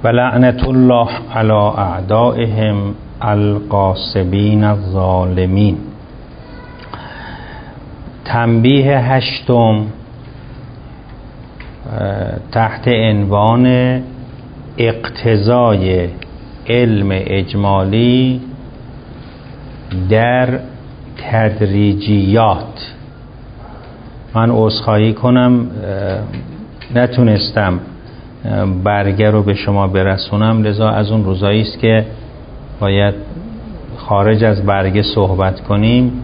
و لعنت الله علی اعدائهم الغاصبین الظالمین. تنبیه هشتم تحت عنوان اقتضای علم اجمالی در تدریجیات. من عذرخواهی کنم نتونستم برگه رو به شما برسونم، لذا از اون روزایی است که باید خارج از برگه صحبت کنیم.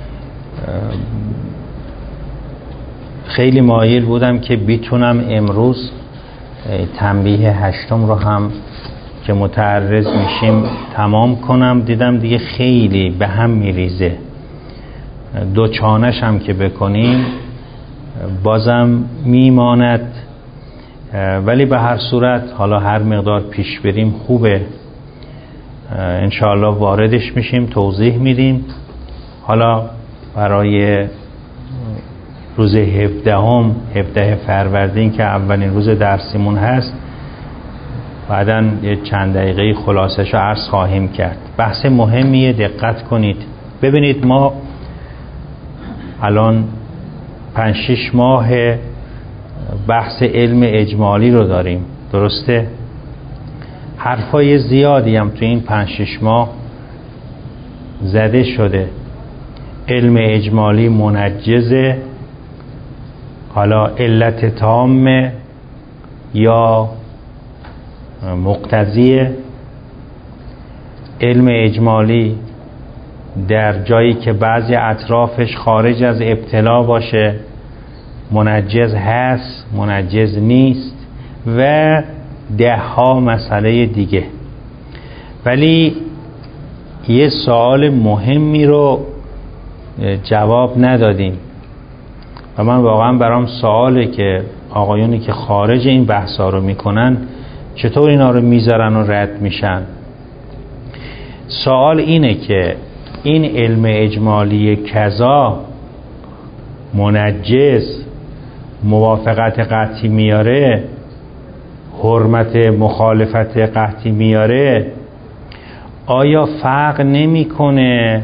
خیلی مایل بودم که بتونم امروز تنبیه هشتم رو هم که متعرض میشیم تمام کنم. دیدم دیگه خیلی به هم میریزه، دو چانش هم که بکنیم بازم میماند، ولی به هر صورت حالا هر مقدار پیش بریم خوبه. انشاءالله واردش میشیم، توضیح میدیم. حالا برای روز 17 فروردین که اولین روز درسیمون هست، بعداً یه چند دقیقه خلاصش رو عرض خواهیم کرد. بحث مهمیه، دقت کنید. ببینید ما الان 5-6 ماه بحث علم اجمالی رو داریم، درسته؟ حرفای زیادی هم تو این 5-6 ماه زده شده. علم اجمالی منجزه، حالا علت تامه یا مقتضیه. علم اجمالی در جایی که بعضی اطرافش خارج از ابتلا باشه منجز هست، منجز نیست و 10 مسئله دیگه. ولی یه سوال مهمی رو جواب ندادیم و من واقعا برام سواله که آقایونی که خارج این بحثا رو میکنن چطور اینا رو میذارن و رد میشن. سوال اینه که این علم اجمالی کذا منجز، موافقت قطعی میاره، حرمت مخالفت قطعی میاره، آیا فرق نمیکنه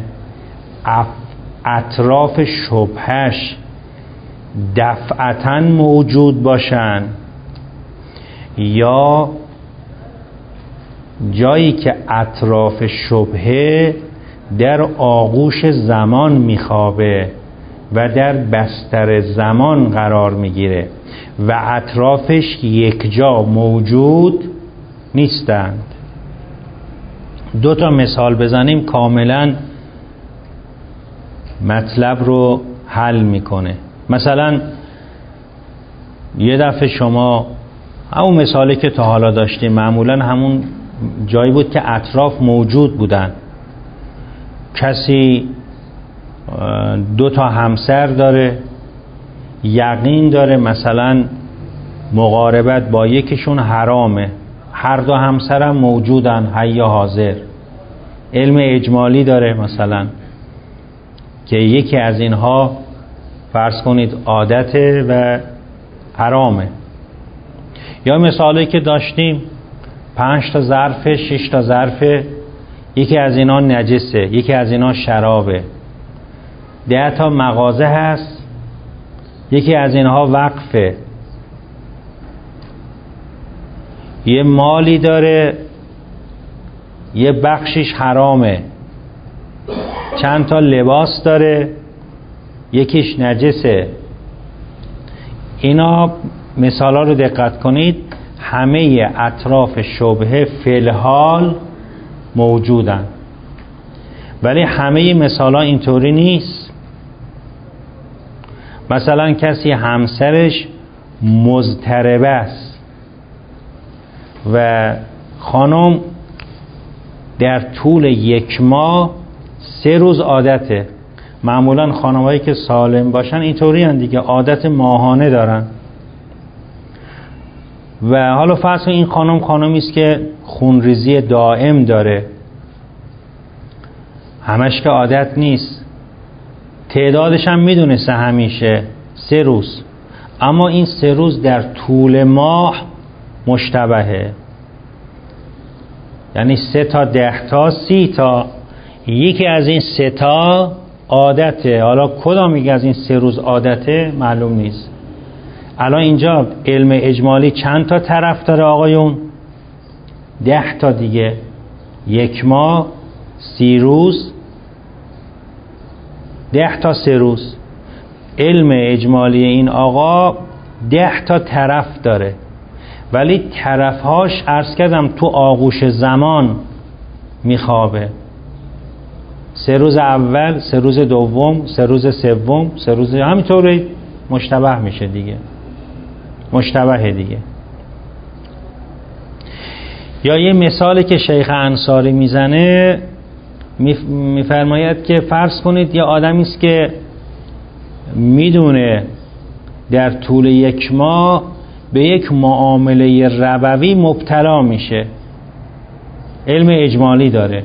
اطراف شبهش دفعتاً موجود باشن یا جایی که اطراف شبهه در آغوش زمان میخوابه و در بستر زمان قرار میگیره و اطرافش یک جا موجود نیستند. 2 مثال بزنیم کاملا مطلب رو حل میکنه. مثلا یه دفعه شما همون مثالی که تا حالا داشتیم معمولا همون جایی بود که اطراف موجود بودن. کسی 2 همسر داره، یقین داره مثلا مقاربت با یکیشون حرامه، هر 2 همسرم موجودن حی حاضر. علم اجمالی داره مثلا که یکی از اینها فرض کنید عادته و حرامه. یا مثالی که داشتیم 5 ظرف 6 ظرف، یکی از اینا نجسه، یکی از اینا شرابه. 10 مغازه هست، یکی از اینها وقفه. یه مالی داره، یه بخشش حرامه. چند تا لباس داره، یکیش نجسه. اینا مثالا رو دقت کنید، همه اطراف شبهه فی الحال موجودن، ولی همه مثالا اینطوری نیست. مثلا کسی همسرش مضطربه است و خانم در طول 1 ماه 3 روز عادته. معمولا خانمایی که سالم باشن اینطوری هن دیگه، عادت ماهانه دارن. و حالا فرض این خانمی است که خونریزی دائم داره، همش که عادت نیست، تعدادش هم میدونسته همیشه 3 روز، اما این 3 روز در طول ماه مشتبهه. یعنی 3 تا 10 تا 30 تا. یکی از این 3 تا عادته. حالا کدام یکی از این 3 روز عادته معلوم نیست. الان اینجا علم اجمالی چند تا طرف داره آقایون؟ 10 تا دیگه. 1 ماه 30 روز 10 تا 3 روز. علم اجمالی این آقا 10 تا طرف داره، ولی طرفهاش عرض کردم تو آغوش زمان میخوابه. 3 روز اول، 3 روز دوم، 3 روز سوم، 3 روز همینطور مشتبه میشه دیگه. مشتبه دیگه. یا یه مثالی که شیخ انصاری میزنه، میفرماید که فرض کنید یه آدمی است که میدونه در طول 1 ماه به یک معامله ربوی مبتلا میشه، علم اجمالی داره.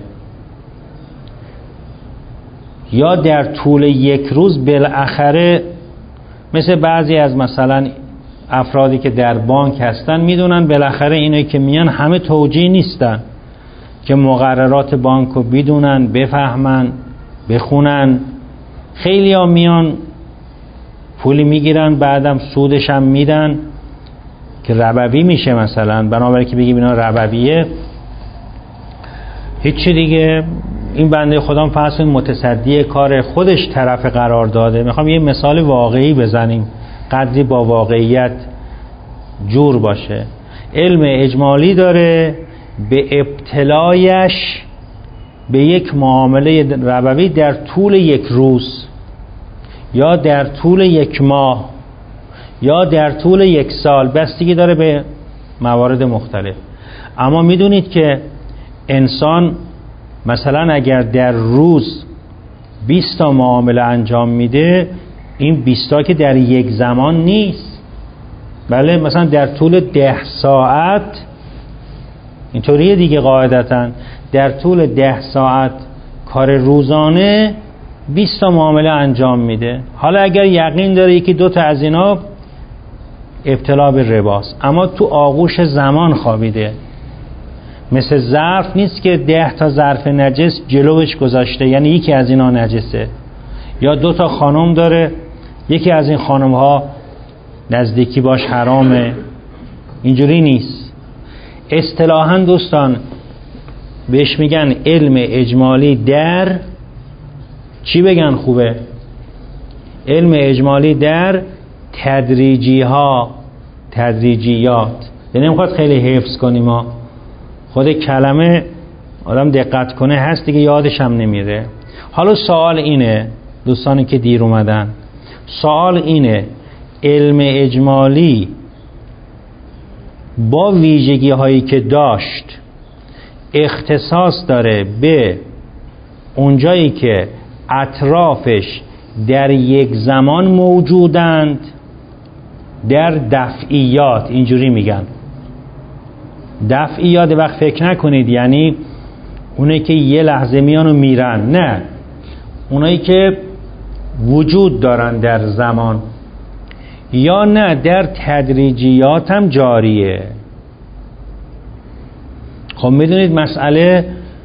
یا در طول 1 روز بالاخره، مثل بعضی از مثلا افرادی که در بانک هستن میدونن بالاخره اینایی که میان همه توجیه نیستن که مقررات بانک رو بدونن، بفهمن، بخونن. خیلی ها میان پولی میگیرن بعدم سودش هم میدن که ربوی میشه مثلا. بنابراین که بگیم اینا ربویه، هیچی دیگه. این بنده خدا فرض متصدی کار خودش طرف قرار داده. میخوام یه مثال واقعی بزنیم، قدری با واقعیت جور باشه. علم اجمالی داره، به ابتلایش به یک معامله ربوی در طول 1 روز یا در طول 1 ماه یا در طول 1 سال، بستگی داره به موارد مختلف. اما میدونید که انسان مثلا اگر در روز 20 تا معامله انجام میده، این 20 تا که در یک زمان نیست. بله، مثلا در طول 10 ساعت اینطوریه دیگه. قاعدتاً در طول 10 ساعت کار روزانه 20 تا معامله انجام میده. حالا اگر یقین داره 1-2 تا از اینا ابتلا به رباست، اما تو آغوش زمان خوابیده. مثل ظرف نیست که 10 تا ظرف نجس جلوش گذاشته، یعنی یکی از اینا نجسه. یا 2 تا خانم داره، یکی از این خانم ها نزدیکی باش حرامه. اینجوری نیست. اصطلاحاً دوستان بهش میگن علم اجمالی در چی بگن خوبه؟ علم اجمالی در تدریجیات. یعنی نمیخواد خیلی حفظ کنیم، ما خود کلمه آدم دقت کنه هست دیگه، یادش هم نمیره. حالا سوال اینه، دوستانی که دیر اومدن، سوال اینه: علم اجمالی با ویژگی هایی که داشت اختصاص داره به اونجایی که اطرافش در یک زمان موجودند، در دفعیات. اینجوری میگن دفعیات. وقت فکر نکنید یعنی اونایی که یه لحظه میان و میرن، نه، اونایی که وجود دارن در زمان. یا نه، در تدریجیات هم جاریه. خب میدونید مسئله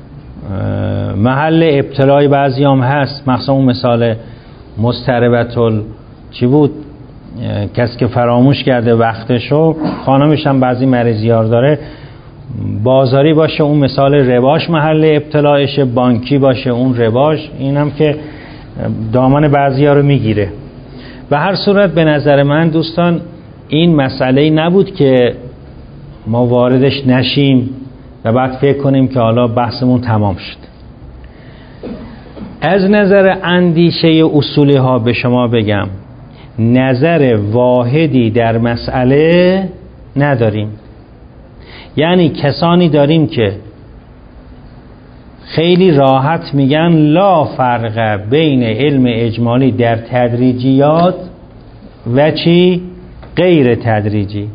محل ابتلای بعضی هم هست. مثلا اون مثال مستربتل چی بود؟ کسی که فراموش کرده وقتشو، خانمش هم بعضی مریضیار داره، بازاری باشه اون مثال رباش محل ابتلایشه، بانکی باشه اون رباش، اینم که دامان بعضی ها رو میگیره. به هر صورت به نظر من دوستان این مسئله نبود که ما واردش نشیم و بعد فکر کنیم که حالا بحثمون تمام شد. از نظر اندیشه اصولی ها به شما بگم، نظر واحدی در مسئله نداریم. یعنی کسانی داریم که خیلی راحت میگن لا فرق بین علم اجمالی در تدریجیات و چی؟ غیر تدریجی.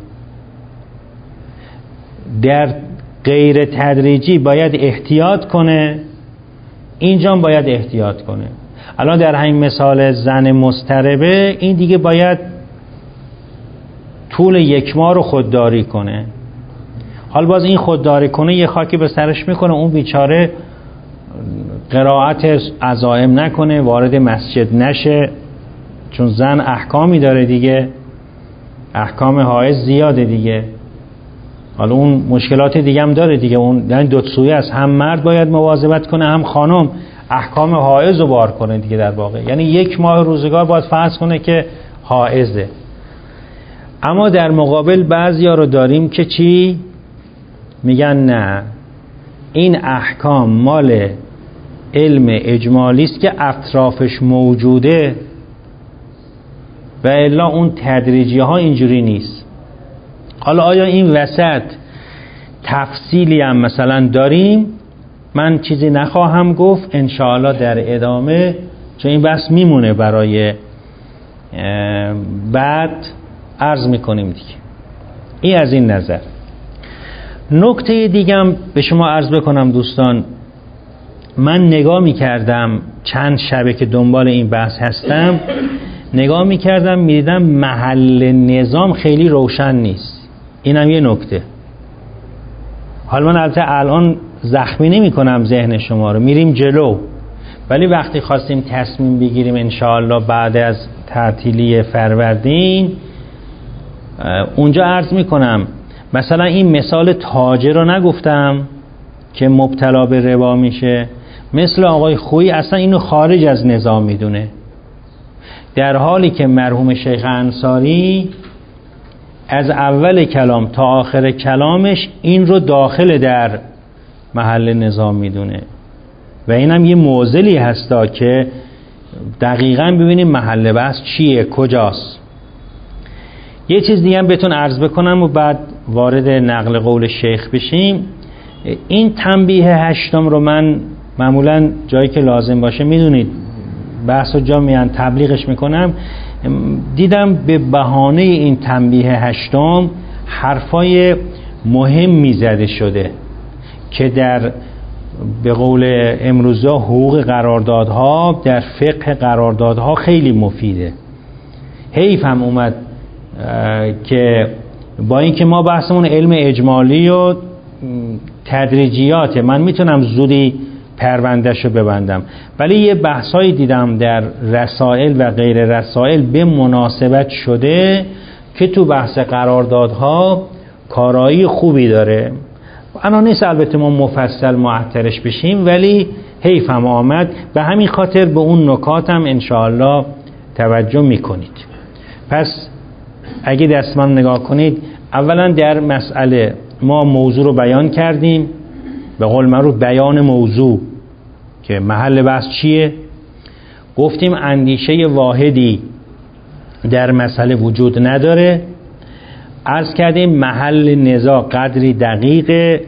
در غیر تدریجی باید احتیاط کنه، اینجا باید احتیاط کنه. الان در همین مثال زن مضطربه، این دیگه باید طول 1 ماه رو خودداری کنه. حال باز این خودداری کنه یه خاکی به سرش میکنه، اون بیچاره قرائت عزائم نکنه، وارد مسجد نشه، چون زن احکامی داره دیگه، احکام حائض زیاده دیگه. حالا اون مشکلات دیگه هم داره دیگه، اون یعنی دو سویه است، هم مرد باید مواظبت کنه هم خانم احکام حائض رو بار کنه دیگه. در واقع یعنی 1 ماه روزگار باید فرض کنه که حائضه. اما در مقابل بعضیا رو داریم که چی میگن؟ نه، این احکام مال علم اجمالی است که اطرافش موجوده و الا اون تدریجی ها اینجوری نیست. حالا آیا این وسط تفصیلی هم مثلا داریم؟ من چیزی نخواهم گفت انشاءالله در ادامه، چون این بحث میمونه برای بعد عرض میکنیم دیگه. این از این نظر. نکته دیگه هم به شما عرض بکنم دوستان، من نگاه میکردم چند شبه که دنبال این بحث هستم، نگاه میکردم میدیدم محل نظام خیلی روشن نیست. اینم یه نکته. حالا من البته الان زخمی نمی کنم ذهن شما رو، میریم جلو، ولی وقتی خواستیم تصمیم بگیریم انشاءالله بعد از تعطیلی فروردین، اونجا عرض میکنم مثلا این مثال تاجر رو نگفتم که مبتلا به ربا میشه، مثل آقای خویی اصلا اینو خارج از نظام میدونه، در حالی که مرحوم شیخ انصاری از اول کلام تا آخر کلامش این رو داخل در محل نظام میدونه. و اینم یه معضلی هستا که دقیقاً ببینیم محل بحث چیه، کجاست. یه چیز دیگه هم بهتون عرض بکنم و بعد وارد نقل قول شیخ بشیم. این تنبیه 8 رو من معمولاً جایی که لازم باشه میدونید بحث و جا میان تبلیغش میکنم، دیدم به بهانه این تنبیه 8 حرفای مهمی زده شده که در به قول امروزا حقوق قراردادها، در فقه قراردادها خیلی مفیده. حیف هم اومد که با اینکه ما بحثمون علم اجمالی و تدریجیاته، من میتونم زودی پروندهشو ببندم، ولی یه بحثایی دیدم در رسائل و غیر رسائل به مناسبت شده که تو بحث قراردادها کارایی خوبی داره. انا نیست البته ما مفصل معطرش بشیم، ولی حیف هم آمد، به همین خاطر به اون نکات هم انشاءالله توجه میکنید. پس اگه دست من نگاه کنید، اولا در مسئله ما موضوع رو بیان کردیم، به قول معروف بیان موضوع که محل بحث چیه، گفتیم اندیشه واحدی در مسئله وجود نداره، عرض کردیم محل نزاع قدری دقیق،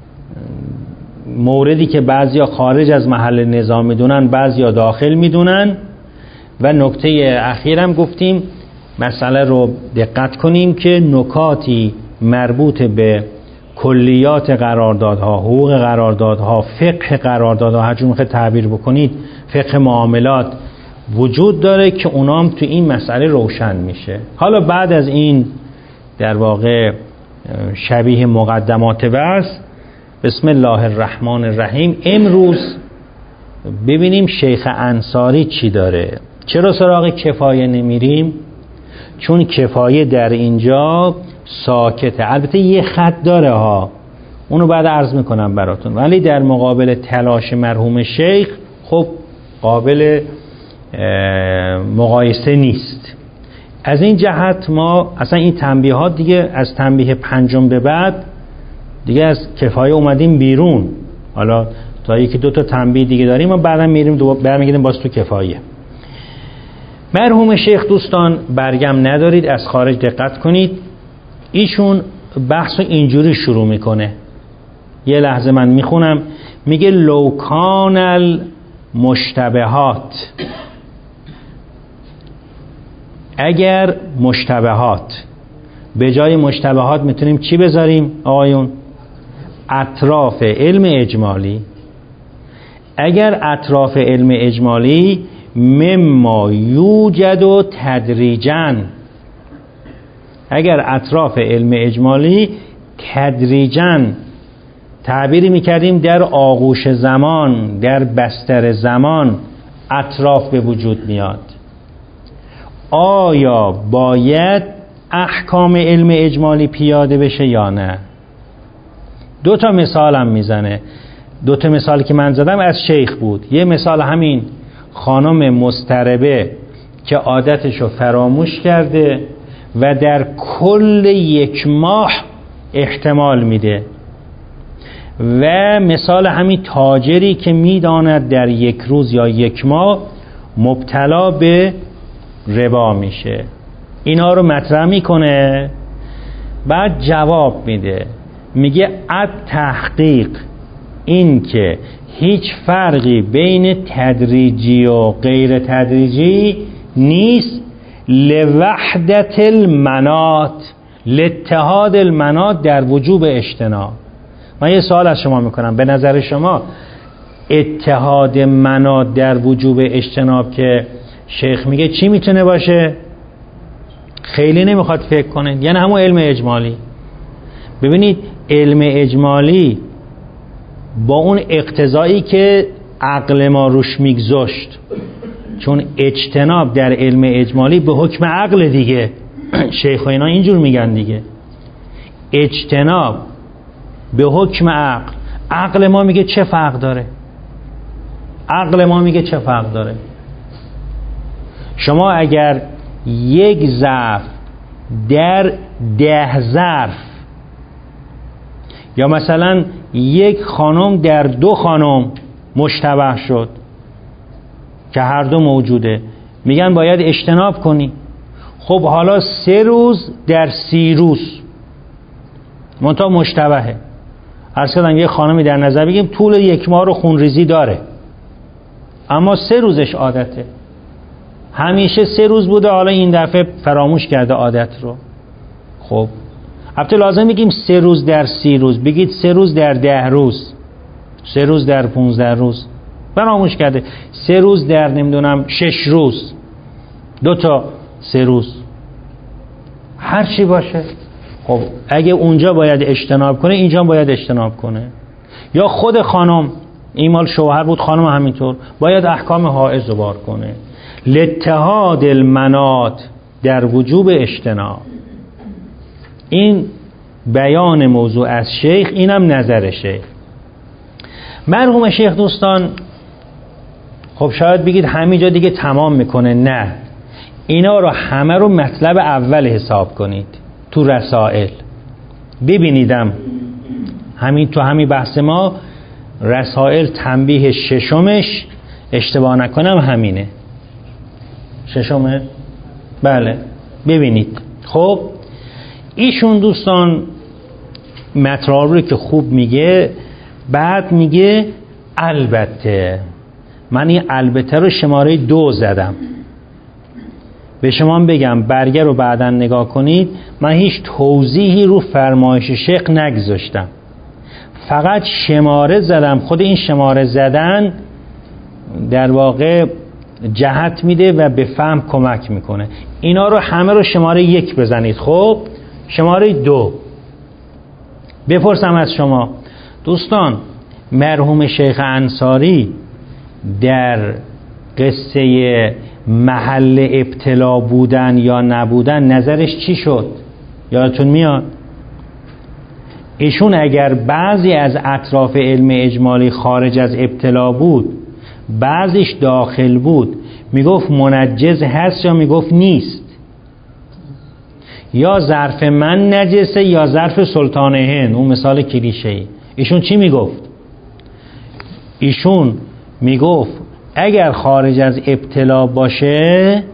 موردی که بعضیا خارج از محل نزاع میدونن بعضیا داخل میدونن، و نکته اخیرم گفتیم مسئله رو دقت کنیم که نکاتی مربوط به کلیات قراردادها، حقوق قراردادها، فقه قراردادها، هر جور میخواید تعبیر بکنید، فقه معاملات وجود داره که اونام تو این مسئله روشن میشه. حالا بعد از این در واقع شبیه مقدمات بحث، بسم الله الرحمن الرحیم، امروز ببینیم شیخ انصاری چی داره. چرا سراغ کفایه نمیریم؟ چون کفایه در اینجا ساکته. البته یه خط داره ها، اونو بعد عرض میکنم براتون، ولی در مقابل تلاش مرحوم شیخ خب قابل مقایسه نیست. از این جهت ما اصلا این تنبیهات دیگه از تنبیه 5 به بعد دیگه از کفایه اومدیم بیرون. حالا تا 1-2 تا تنبیه دیگه داریم و بعدم میریم برمیگردیم باز تو کفایه. مرحوم شیخ دوستان برگم ندارید، از خارج دقت کنید، ایشون بحث اینجوری شروع میکنه. یه لحظه من میخونم، میگه لوکان المشتبهات، اگر مشتبهات، به جای مشتبهات میتونیم چی بذاریم آقایون؟ اطراف علم اجمالی. اگر اطراف علم اجمالی مما یوجد و تدریجاً، اگر اطراف علم اجمالی تدریجاً تعبیری میکردیم در آغوش زمان، در بستر زمان اطراف به وجود میاد. آیا باید احکام علم اجمالی پیاده بشه یا نه؟ دو تا مثالم میزنه. دو تا مثالی که من زدم از شیخ بود. یه مثال همین خانم مضطربه که عادتشو فراموش کرده و در کل 1 ماه احتمال میده، و مثال همین تاجری که میداند در 1 روز یا 1 ماه مبتلا به ربا میشه. اینا رو مطرح میکنه، بعد جواب میده، میگه تحقیق این که هیچ فرقی بین تدریجی و غیر تدریجی نیست، لوحدت المناط، لاتحاد المناط در وجوب اجتناب. من یه سوال از شما میکنم، به نظر شما اتحاد مناط در وجوب اجتناب که شیخ میگه چی میتونه باشه؟ خیلی نمیخواد فکر کنه، یعنی همون علم اجمالی. ببینید علم اجمالی با اون اقتضایی که عقل ما روش میگذاشت، چون اجتناب در علم اجمالی به حکم عقل دیگه، شیخ و اینا اینجور میگن دیگه، اجتناب به حکم عقل. عقل ما میگه چه فرق داره؟ عقل ما میگه چه فرق داره؟ شما اگر 1 ظرف در 10 ظرف، یا مثلا 1 خانم در 2 خانم مشتبه شد که هر دو موجوده، میگن باید اجتناب کنی. خب حالا 3 روز در 30 روز منتها مشتبهه. عرض کردم یه خانمی در نظر بگیم طول 1 ماه رو خونریزی داره، اما 3 روزش عادته، همیشه 3 روز بوده، حالا این دفعه فراموش کرده عادت رو. خب البته لازم بگیم 3 روز در 30 روز، بگید 3 روز در 10 روز، 3 روز در 15 روز، فراموش کرده. 3 روز در نمیدونم 6 روز، 2 تا 3 روز، هر چی باشه. خب اگه اونجا باید اجتناب کنه، اینجا باید اجتناب کنه. یا خود خانم، این مال شوهر بود، خانم همینطور باید احکام حائض رو بار کنه. لاتحاد المناط در وجوب اجتناب. این بیان موضوع از شیخ، اینم نظر شیخ. مرحوم شیخ دوستان، خب شاید بگید همینجا دیگه تمام میکنه. نه، اینا رو همه رو مطلب اول حساب کنید تو رسائل. ببینیدم همین تو همین بحث ما رسائل تنبیه 6مش اشتباه نکنم همینه، 6مه، بله ببینید. خب ایشون دوستان مطلب رو که خوب میگه، بعد میگه البته، من این البته رو شماره 2 زدم. به شما بگم برگه رو بعدا نگاه کنید، من هیچ توضیحی رو فرمایش شیخ نگذاشتم، فقط شماره زدم. خود این شماره زدن در واقع جهت میده و به فهم کمک میکنه. اینا رو همه رو شماره 1 بزنید. خب شماره 2 بپرسم از شما دوستان، مرحوم شیخ انصاری در قصه محل ابتلا بودن یا نبودن نظرش چی شد؟ یادتون میاد؟ ایشون اگر بعضی از اطراف علم اجمالی خارج از ابتلا بود، بعضیش داخل بود، میگفت منجز هست یا میگفت نیست؟ یا ظرف من نجسه یا ظرف سلطان هند، اون مثال کلیشه‌ای. ایشون چی میگفت؟ ایشون میگفت اگر خارج از ابتلا باشه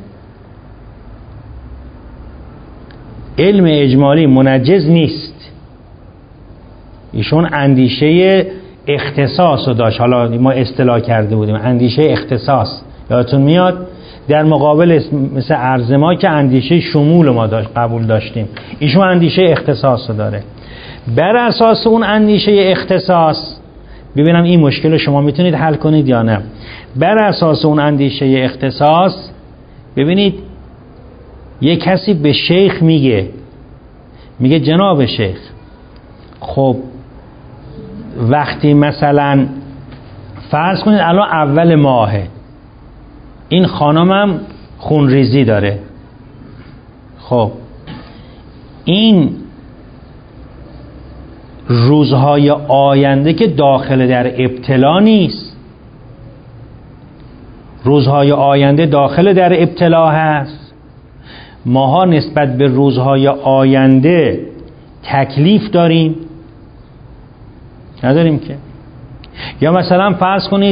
علم اجمالی منجز نیست. ایشون اندیشه اختصاص رو داشت، حالا ما اصطلاح کرده بودیم اندیشه اختصاص، یادتون میاد؟ در مقابل مثل عرض ما که اندیشه شمول ما قبول داشتیم، ایشون اندیشه اختصاص رو داره. بر اساس اون اندیشه اختصاص، ببینم این مشکل رو شما میتونید حل کنید یا نه. بر اساس اون اندیشه اختصاص، ببینید یک کسی به شیخ میگه جناب شیخ خب وقتی مثلا فرض کنید الان اول ماهه، این خانمم خونریزی داره، خب این روزهای آینده که داخل در ابتلا نیست، روزهای آینده داخل در ابتلا هست. ماها نسبت به روزهای آینده تکلیف داریم؟ نداریم که. یا مثلا فرض کنید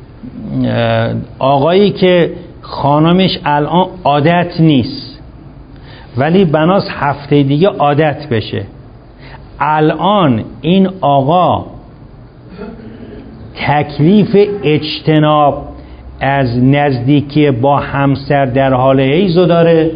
آقایی که خانمش الان عادت نیست ولی بناست هفته دیگه عادت بشه، الان این آقا تکلیف اجتناب از نزدیکی با همسر در حال حیض داره؟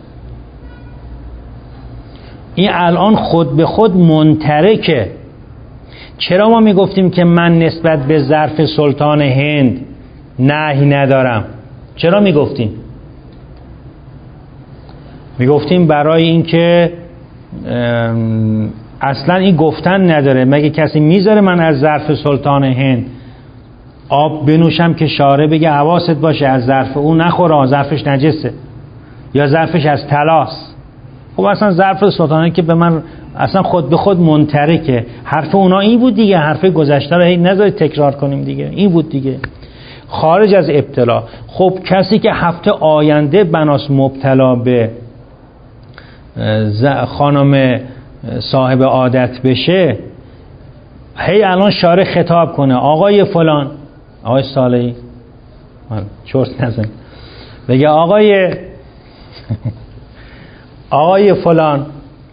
این الان خود به خود منترکه. چرا ما میگفتیم که من نسبت به ظرف سلطان هند نهی ندارم؟ چرا میگفتیم؟ میگفتیم برای اینکه اصلا این گفتن نداره. مگه کسی میذاره من از ظرف سلطان هند آب بنوشم که شارع بگه حواست باشه از ظرف اون نخوره، ظرفش نجسه یا ظرفش از طلاست؟ خب اصلا ظرف سلطان هند که به من اصلا خود به خود منترکه. حرف اونا این بود دیگه، حرف گذشته رو هی نذارید تکرار کنیم دیگه، این بود دیگه، خارج از ابتلا. خب کسی که هفته آینده بناس مبتلا به خانم صاحب عادت بشه، هی الان شارع خطاب کنه آقای فلان، آقای صالحی چرت نزن، بگه آقای فلان،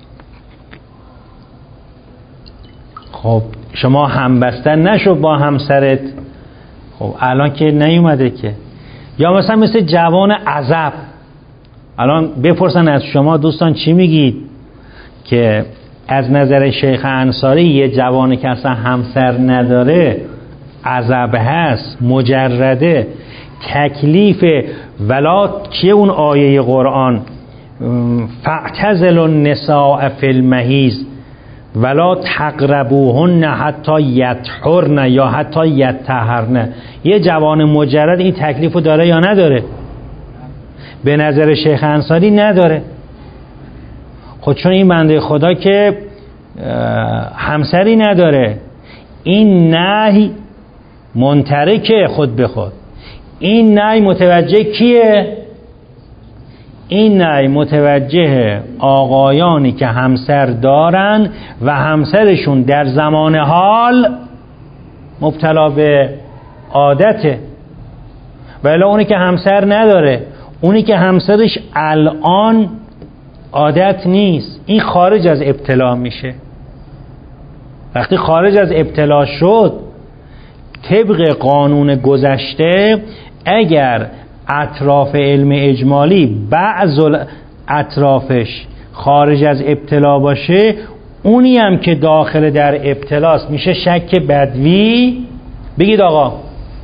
خب شما همبستن نشو با همسرت، خب الان که نیومده که. یا مثلا مثل جوان عزب، الان بپرسن از شما دوستان چی میگید که از نظر شیخ انصاری یه جوانی که اصلا همسر نداره عزب هست، مجرده، تکلیف ولا چیه اون آیه قرآن فاعتزلوا النساء فی المحیض ولا تقربوهن حتی یطهرن یا حتی یطهرن. یه جوان مجرد این تکلیفو داره یا نداره؟ به نظر شیخ انصاری نداره. خود چون این بنده خدا که همسری نداره، این نهی منترکه خود به خود. این نهی متوجه کیه؟ این نهی متوجه آقایانی که همسر دارن و همسرشون در زمان حال مبتلا به عادته. ولی اونی که همسر نداره، اونی که همسرش الان عادت نیست، این خارج از ابتلا میشه. وقتی خارج از ابتلا شد، طبق قانون گذشته اگر اطراف علم اجمالی بعض اطرافش خارج از ابتلا باشه، اونی هم که داخل در ابتلاست میشه شک بدوی. بگید آقا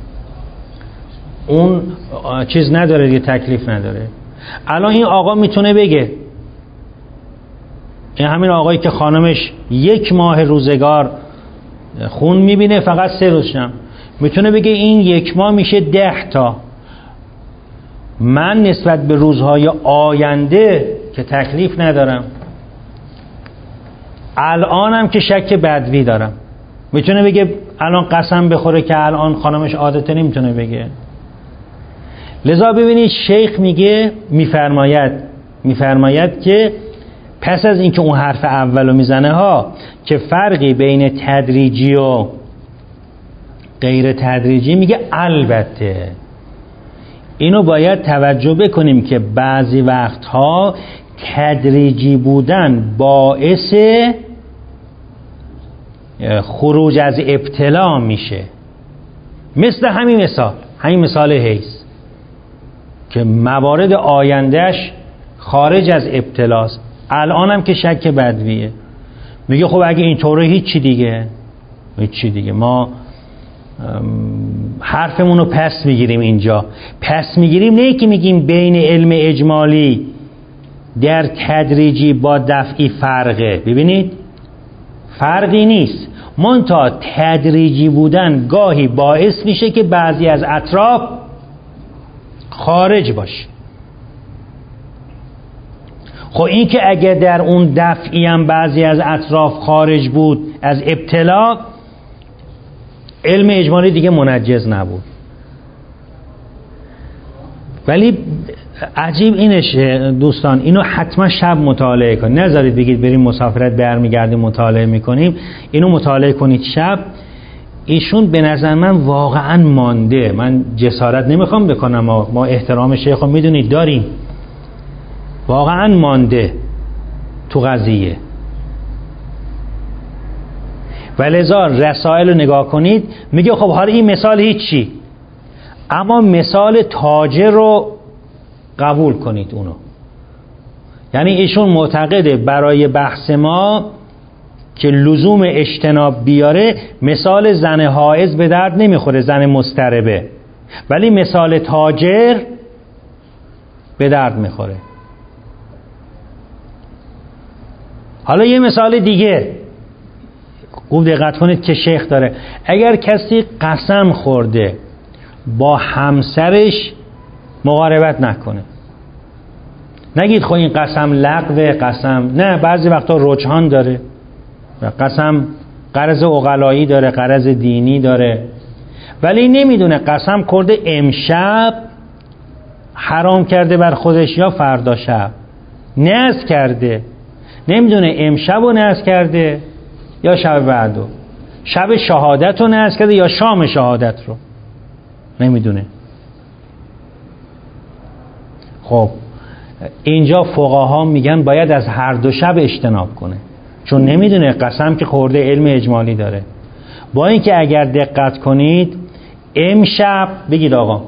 اون چیز نداره دیگه، تکلیف نداره. الان این آقا میتونه بگه، این همین آقایی که خانمش 1 ماه روزگار خون میبینه فقط 3 روزشم، میتونه بگه این 1 ماه میشه 10 تا، من نسبت به روزهای آینده که تکلیف ندارم، الانم که شک بدوی دارم. میتونه بگه الان قسم بخوره که الان خانمش عادته، نمیتونه بگه. لذا ببینید شیخ میگه میفرماید که پس از اینکه اون حرف اولو میزنه ها که فرقی بین تدریجی و غیر تدریجی، میگه البته اینو باید توجه بکنیم که بعضی وقتها تدریجی بودن باعث خروج از ابتلا میشه. مثل همین مثال حیض که موارد آیندهش خارج از ابتلاست، الانم که شک بدویه. میگه خب اگه اینطوره هیچی دیگه ما حرفمونو پس میگیریم. اینجا پس میگیریم نه که میگیم بین علم اجمالی در تدریجی با دفعی فرقه. ببینید فرقی نیست، منتها تدریجی بودن گاهی باعث میشه که بعضی از اطراف خارج باشه. خب این که اگه در اون دفعی هم بعضی از اطراف خارج بود از ابتلا، علم اجمالی دیگه منجز نبود. ولی عجیب اینش دوستان، اینو حتما شب مطالعه کنید، نذارید بگید بریم مسافرت برمیگردیم مطالعه میکنیم. اینو مطالعه کنید شب. ایشون به نظر من واقعا مانده. من جسارت نمیخوام بکنم، ما احترام شیخ رو میدونید داریم، واقعا مانده تو قضیه. ولذا رسائل رو نگاه کنید، میگه خب حالا این مثال هیچی، اما مثال تاجر رو قبول کنید اونو. یعنی ایشون معتقده برای بحث ما که لزوم اجتناب بیاره، مثال زن حائض به درد نمیخوره، زن مضطربه، ولی مثال تاجر به درد میخوره. حالا یه مثال دیگه خوب دقت کنید که شیخ داره. اگر کسی قسم خورده با همسرش مقاربت نکنه، نگید خب این قسم لغوه، قسم نه، بعضی وقتا رجحان داره، قسم غرض عقلایی داره، غرض دینی داره، ولی نمیدونه قسم کرده امشب حرام کرده بر خودش یا فردا شب نذر کرده، نمیدونه امشب رو نذر کرده یا شب بعدو، شب شهادت رو نذر کرده یا شام شهادت رو نمیدونه. خب اینجا فقها میگن باید از هر دو شب اجتناب کنه، چون نمیدونه، قسم که خورده علم اجمالی داره. با اینکه اگر دقت کنید امشب بگید آقا،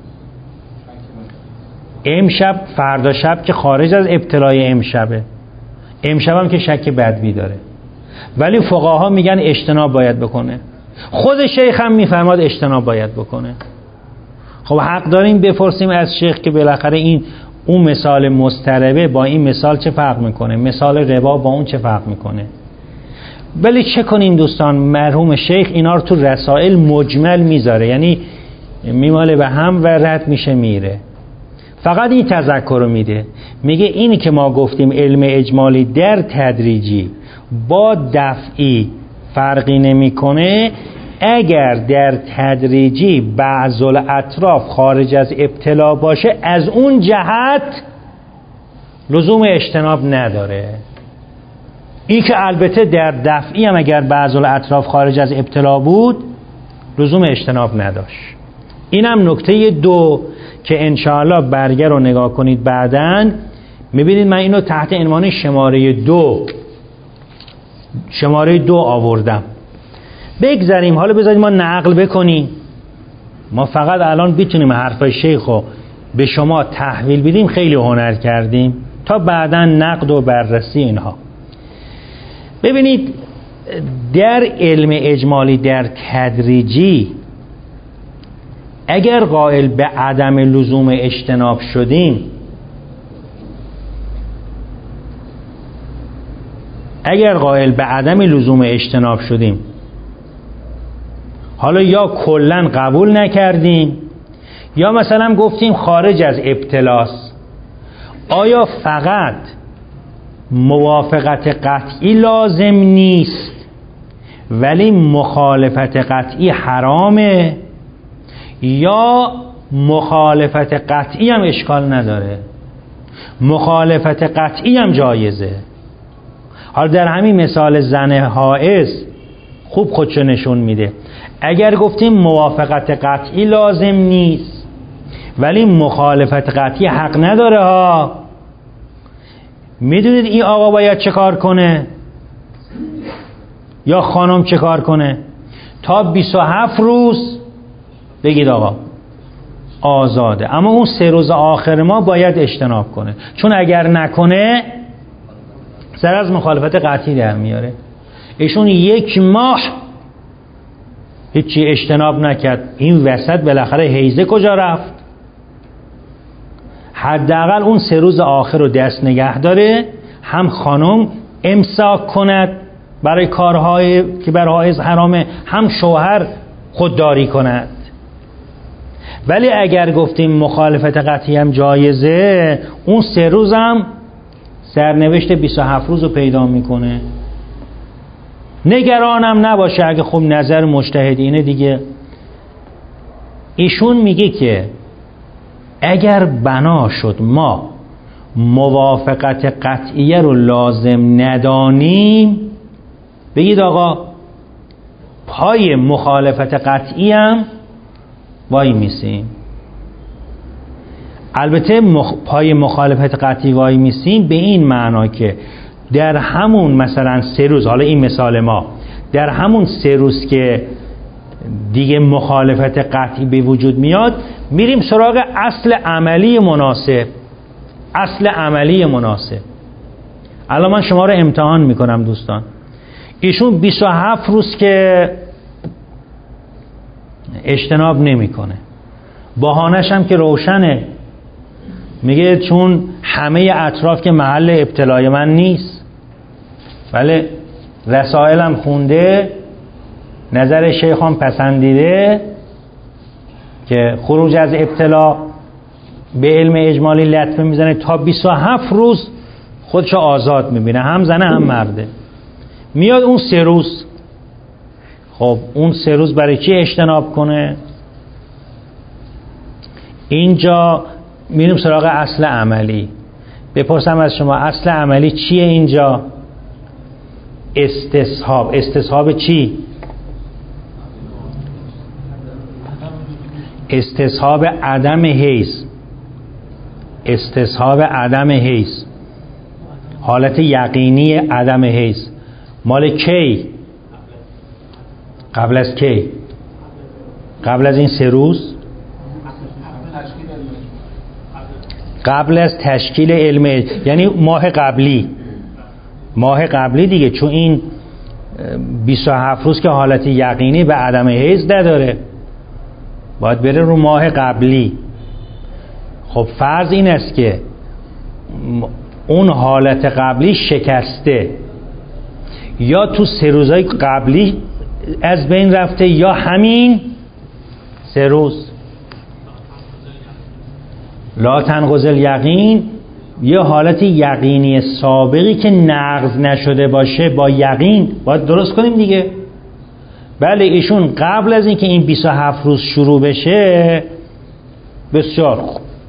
امشب فردا شب که خارج از ابتلای امشبه، امشب هم که شک بدوی داره، ولی فقها میگن اجتناب باید بکنه. خود شیخ هم میفرماد اجتناب باید بکنه. خب حق داریم بپرسیم از شیخ که بالاخره اون مثال مضطربه با این مثال چه فرق میکنه، مثال ربا با اون چه فرق میکنه. ولی چه کنیم دوستان، مرحوم شیخ اینا رو تو رسائل مجمل میذاره، یعنی میماله به هم و رد میشه میره. فقط این تذکر رو میده، میگه اینی که ما گفتیم علم اجمالی در تدریجی با دفعی فرقی نمیکنه، اگر در تدریجی بعض الاطراف خارج از ابتلا باشه از اون جهت لزوم اجتناب نداره. این که البته در دفعی هم اگر بعض الاطراف خارج از ابتلا بود لزوم اجتناب نداشت. اینم نکته دو که انشاءالله برگه رو نگاه کنید بعدن میبینید من اینو تحت عنوان شماره دو آوردم. بگذاریم حالا بذاریم ما نقل بکنیم، ما فقط الان بتونیم حرفای شیخ رو به شما تحویل بدیم خیلی هنر کردیم، تا بعداً نقد و بررسی اینها. ببینید در علم اجمالی در تدریجی اگر قائل به عدم لزوم اجتناب شدیم، حالا یا کلن قبول نکردیم یا مثلا گفتیم خارج از ابتلاست، آیا فقط موافقت قطعی لازم نیست ولی مخالفت قطعی حرامه، یا مخالفت قطعی هم اشکال نداره، مخالفت قطعی هم جایزه؟ حالا در همین مثال زن حائض خوب خودشو نشون میده. اگر گفتیم موافقت قطعی لازم نیست ولی مخالفت قطعی حق نداره ها، میدونید این آقا باید چه کار کنه یا خانم چه کار کنه؟ تا 27 روز بگید آقا آزاده، اما اون 3 روز آخر ما باید اجتناب کنه، چون اگر نکنه سر از مخالفت قطعی در میاره. ایشون 1 ماه هیچی اجتناب نکرد، این وسط بالاخره حیضه کجا رفت؟ حداقل اون 3 روز آخر رو دست نگه داره، هم خانم امساک کند برای کارهایی که بر حائض حرامه هم شوهر خودداری کند. ولی اگر گفتیم مخالفت قطعی هم جایزه، اون 3 روز هم سرنوشت 27 روز رو پیدا میکنه. نگرانم نباشه اگه خب نظر مجتهدینه دیگه. ایشون میگه که اگر بنا شد ما موافقت قطعیه رو لازم ندانیم، بگید آقا پای مخالفت قطعی هم وای میسیم. البته پای مخالفت قطعی وای میسیم به این معنا که در همون مثلا 3 روز، حالا این مثال ما، در همون 3 روز که دیگه مخالفت قطعی به وجود میاد، میریم سراغ اصل عملی مناسب. اصل عملی مناسب. الان من شما رو امتحان میکنم دوستان. ایشون 27 روز که اجتناب نمیکنه، بهانه‌ش هم که روشنه، میگه چون همه اطراف که محل ابتلای من نیست. بله، رسائلم خونده، نظر شیخ هم پسندیده که خروج از ابتلا به علم اجمالی لطمه میزنه، تا 27 روز خودشو آزاد میبینه، هم زنه هم مرده. میاد اون 3 روز، خب اون 3 روز برای چی اجتناب کنه؟ اینجا میریم سراغ اصل عملی. بپرسم از شما اصل عملی چیه اینجا؟ استصحاب. استصحاب چی؟ استصحاب عدم حیض. استصحاب عدم حیض، حالت یقینی عدم حیض مال کی؟ قبل از کی؟ قبل از این 3 روز، قبل از تشکیل علم، یعنی ماه قبلی. ماه قبلی دیگه، چون این 27 روز که حالت یقینی به عدم حیض نداره، باید بره رو ماه قبلی. خب فرض این است که اون حالت قبلی شکسته، یا تو 3 روزهای قبلی از بین رفته، یا همین 3 روز. لا تنقض الیقین، یه حالت یقینی سابقی که نقض نشده باشه با یقین باید درست کنیم دیگه. بله، ایشون قبل از اینکه این 27 روز شروع بشه بسیار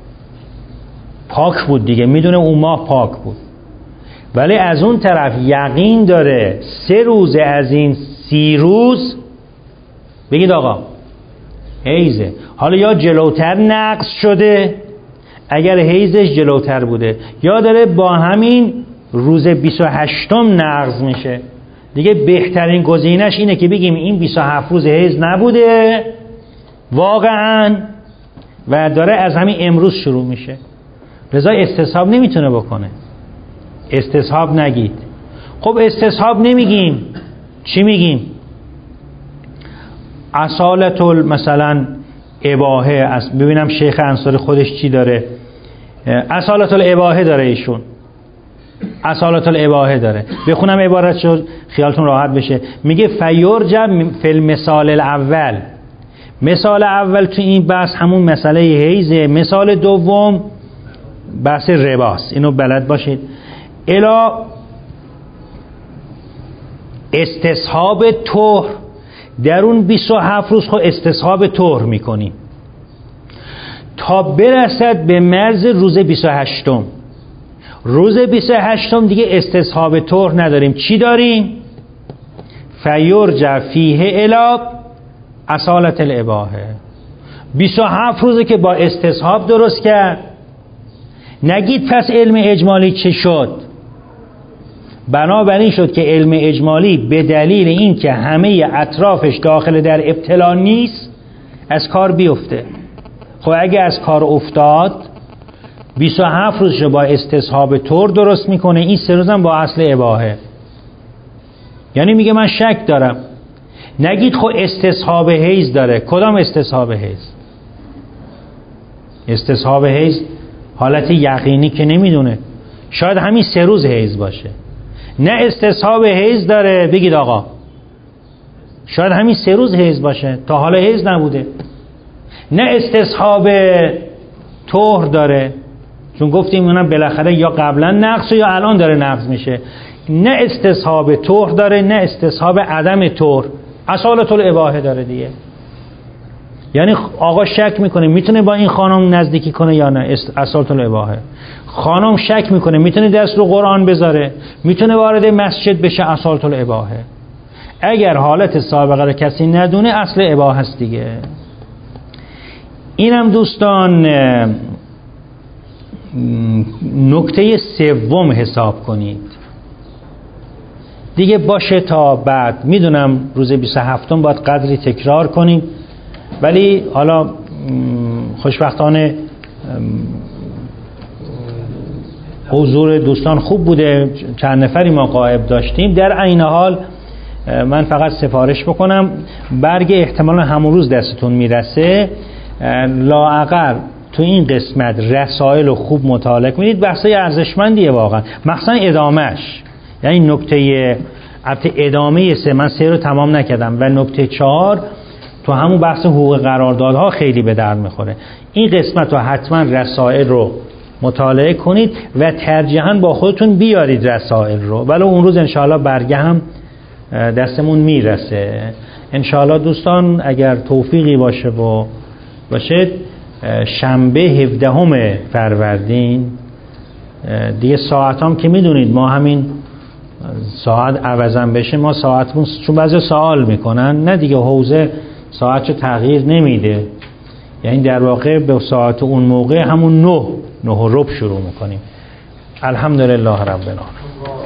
پاک بود دیگه، میدونه اون ماه پاک بود. ولی از اون طرف یقین داره 3 روز از این 30 روز، بگید آقا حیزه. حالا یا جلوتر نقض شده اگر حیزش جلوتر بوده، یا داره با همین روز 28م نقض میشه دیگه. بهترین گزینش اینه که بگیم این 27 روز حیز نبوده واقعا و داره از همین امروز شروع میشه. لذا استصحاب نمیتونه بکنه. استصحاب نگید. خب استصحاب نمیگیم، چی میگیم؟ اصالت مثلا اباحه. ببینم شیخ انصاری خودش چی داره. اصالت الاباحه داره ایشون. اصالت الاباحه داره. بخونم عبارتشو خیالتون راحت بشه. میگه فیرجب فی المثال الاول. مثال اول تو این بحث همون مسئله حیزه. مثال دوم بحث رباست، اینو بلد باشید. الا استصحاب طهر، در اون 27 روز خود استصحاب طهر میکنیم تا برسد به مرز روز 28م. روز 28م دیگه استصحاب طهر نداریم. چی داریم؟ فیرجع فیه الی اصالت الاباحه. 27 روزه که با استصحاب درست کرد. نگید پس علم اجمالی چه شد؟ بنابراین شد که علم اجمالی به دلیل این که همه اطرافش داخل در ابتلا نیست از کار بیفته. خب اگه از کار افتاد 27 روزش با استصحاب طهر درست میکنه، این 3 روزم با اصل اباحه. یعنی میگه من شک دارم. نگید خب استصحاب حیض داره. کدام استصحاب حیض؟ استصحاب حیض حالت یقینی که نمیدونه، شاید همین 3 روز حیض باشه. نه استصحاب حیض داره، بگید آقا شاید همین 3 روز حیض باشه، تا حالا حیض نبوده. نه استصحاب طهر داره، چون گفتیم اونم بالاخره یا قبلا نقض یا الان داره نقض میشه. نه استصحاب طهر داره، نه استصحاب عدم طهر، اصالت الاباحه داره دیگه. یعنی آقا شک میکنه میتونه با این خانم نزدیکی کنه یا نه، اصالت الاباحه. خانم شک میکنه میتونه دست رو قرآن بذاره، میتونه وارد مسجد بشه، اصالت الاباحه. اگر حالت سابقه رو کسی ندونه اصل اباحه است دیگه. اینم دوستان نکته 3 حساب کنید دیگه باشه. تا بعد میدونم روز 27 باید قدری تکرار کنیم، ولی حالا خوشبختانه حضور دوستان خوب بوده، چند نفری ما غائب داشتیم. در عین حال من فقط سفارش بکنم، برگ احتمالا همون روز دستتون میرسه، لااقل تو این قسمت رسائل رو خوب مطالعه کنید. بحثای ارزشمندیه واقعا، مخصوصا ادامهش. یعنی نکته ادامه 3 من 3 رو تمام نکردم و نکته 4 تو همون بحث حقوق قراردادها خیلی به درد میخوره. این قسمت رو حتما رسائل رو مطالعه کنید و ترجیحاً با خودتون بیارید رسائل رو، ولی اون روز انشاءالله برگه هم دستمون میرسه انشاءالله. دوستان اگر توفیقی باشه و باشه شنبه 17 فروردین دیگه ساعت هم که میدونید ما همین ساعت عوضم بشه ما ساعتمون، چون بعضی سوال میکنن نه دیگه حوزه ساعتشو تغییر نمیده، یعنی در واقع به ساعت اون موقع همون 9 و ربع شروع میکنیم. الحمدلله رب العالمین.